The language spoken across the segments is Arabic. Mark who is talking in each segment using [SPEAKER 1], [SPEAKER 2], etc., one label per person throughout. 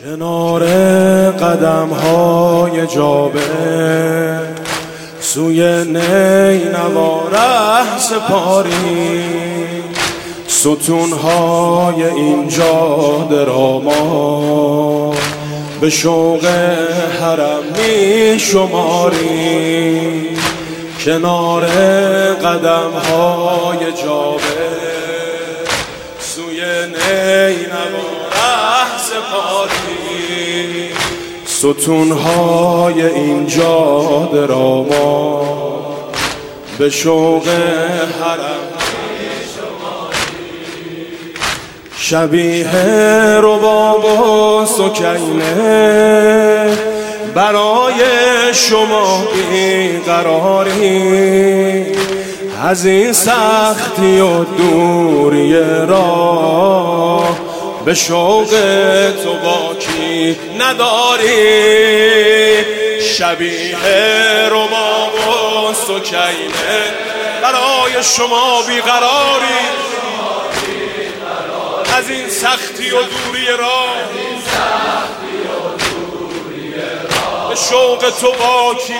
[SPEAKER 1] کنار قدم‌های جابر سوی نینوا ره سپاری، ستون‌های این جاده را ما به شوق حرم می شماری. کنار قدم‌های جابر سوی نینوا ره سپاری، ستون‌های این جاده را ما به شوق حرم شبیه رباب و سکینه برای شما بیقراری، از این سختی و دوری راه به شوق تو باکی نداری. شبیه رباب و سکینه برای شما بیقراری، از این سختی و دوری راه به شوق تو باکی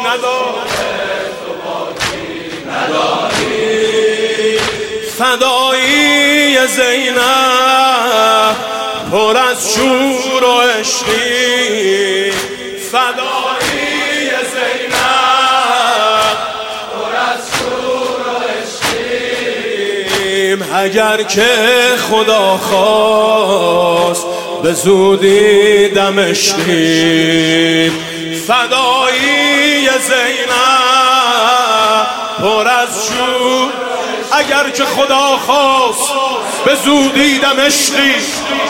[SPEAKER 1] نداری. فدایی زینب پر از شور و عشقی، فدایی زینب پر از شور و عشقیم. اگر که خدا خواست به زودی دمشقیم. فدایی زینب پر از شور، اگر که خدا خواست به زودی دمشقیم.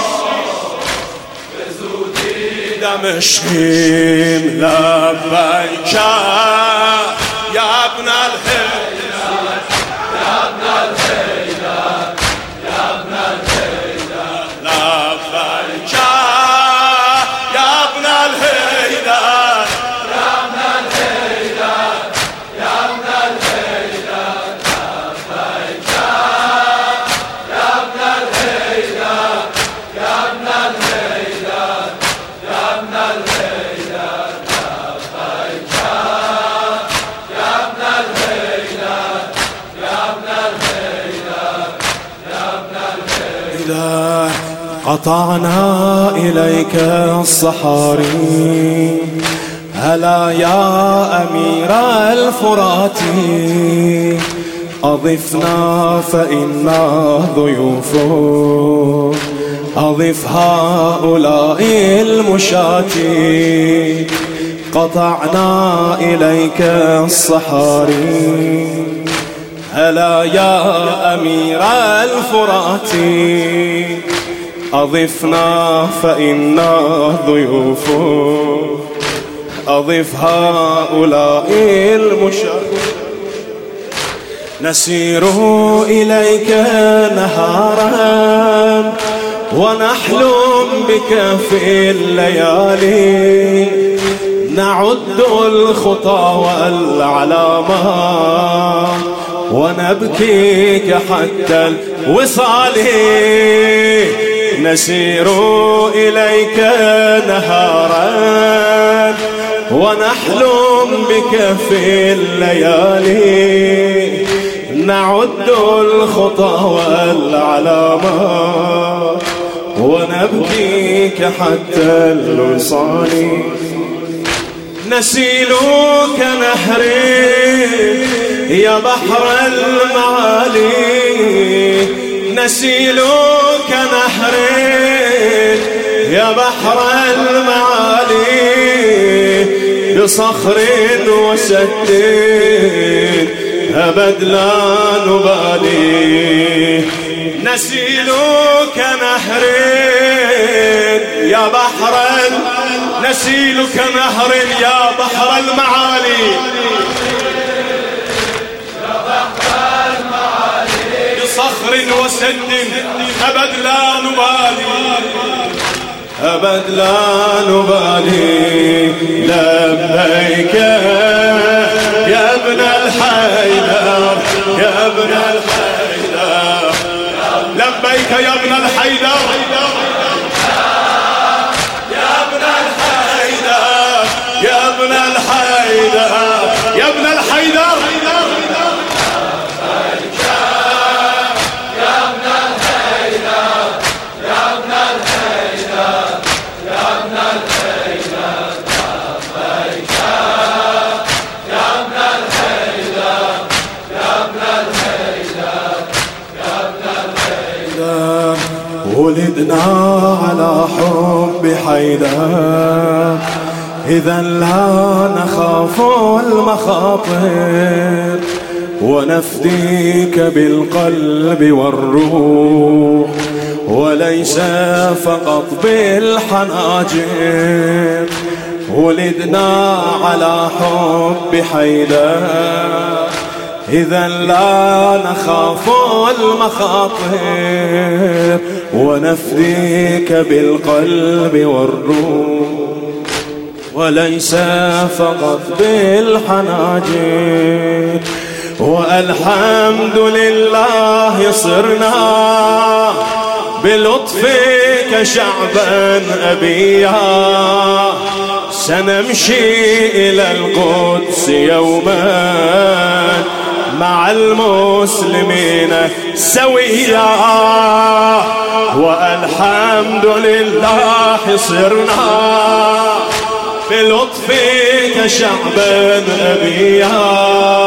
[SPEAKER 1] دمشقیم لبیک یا ابن الحیدر، یا ابن الحیدر، یا ابن الحیدر. لبیک یا ابن الحیدر، یا ابن الحیدر، یا ابن الحیدر. لبیک یا ابن الحیدر، یا ابن الحیدر، یا ابن الحیدر. لبیک یا ابن الحیدر، یا ابن الحیدر، یا ابن الحیدر. قطعنا إليك الصحاري هلا يا أمير الفرات، أضفنا فإنا ضيوف، أضف هؤلاء المشاة. قطعنا إليك الصحاري هلا يا أمير الفرات، أضفنا فإنا ضيوف، أضف هؤلاء المشاة. نسير إليك نهارا ونحلم بك في الليالي، نعد الخطى والعلامات ونبكيك حتى الوصال. نسير إليك نهارا ونحلم بك في الليالي، نعد الخطى والعلامات ونبكيك حتى الوصال. نسيلك نهري يا بحر المعالي، نسيلك نهري يا بحر المعالي، بصخر وسد أبد لا نبالي. نسيلك نهري يا بحر، نسيلك نهر يا بحر المعالي، يا بحر المعالي، بصخر وسد أبد لا نبالي، أبد لا نبالي. لبيك يا ابن الحيدر، يا ابن الحيدر. لبيك يا ابن الحيدر، يا ابن ولدنا على حب حيدر، إذا لا نخاف المخاطر، ونفديك بالقلب والروح، وليس فقط بالحناجر. ولدنا على حب حيدر، إذا لا نخاف المخاطر، ونفديك بالقلب والروح، وليس فقط بالحناجر. والحمد لله صرنا بلطفك شعبا أبيا، سنمشي إلى القدس يوما مع المسلمين سويا. والحمد لله صرنا بلطفك شعبا أبيا،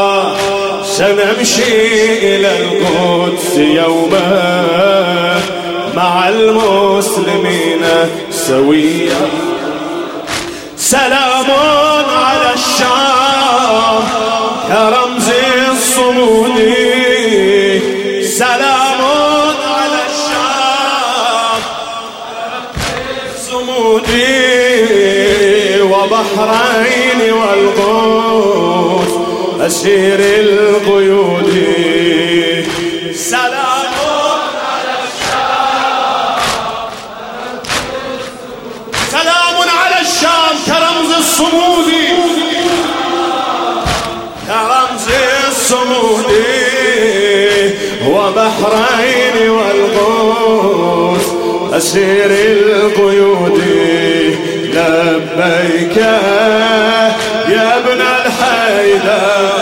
[SPEAKER 1] سنمشي إلى القدس يوما مع المسلمين سويا. سلام على الشام كرمز الصمود، سلام على الشام الصمود، وبحرين والقدس أسير القيود. سلام على الشام، سلام على الشام كرمز الصمود، كرمز الصمود، وبحرين والقدس أسير القيود. لبيك يا ابن الحيدر،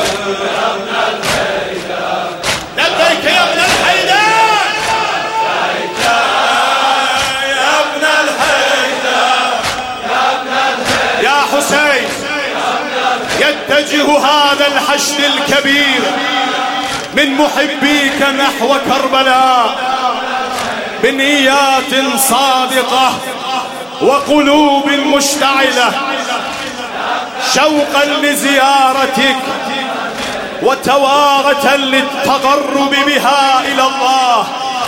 [SPEAKER 1] لبيك يا ابن الحيدر، لبيك يا ابن الحيدر، يا حسين. يتجه هذا الحشد الكبير من محبيك نحو كربلاء بنيات صادقة وقلوب مشتعلة، شوقا لزيارتك وتوارة للتقرب بها إلى الله،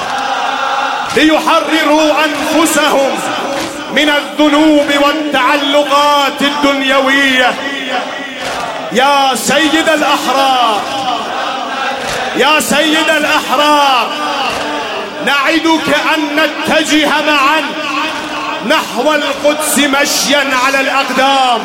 [SPEAKER 1] ليحرروا أنفسهم من الذنوب والتعلقات الدنيوية. يا سيد الأحرار، يا سيد الأحرار، نعدك أن نتجه معا نحو القدس مشيا على الأقدام،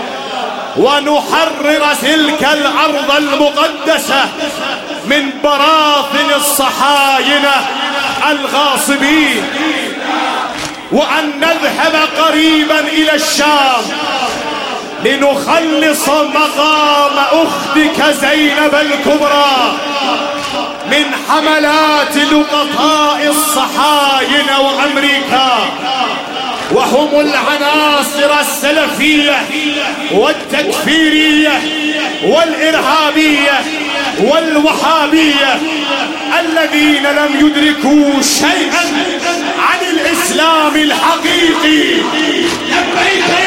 [SPEAKER 1] ونحرر تلك الأرض المقدسة من براثن الصهاينة الغاصبين، وأن نذهب قريبا إلى الشام لنخلص مقام أختك زينب الكبرى من حملات لقطاء الصهاينة وأمريكا، وهم العناصر السلفية والتكفيرية والإرهابية والوهابية الذين لم يدركوا شيئا عن الإسلام الحقيقي. لبيك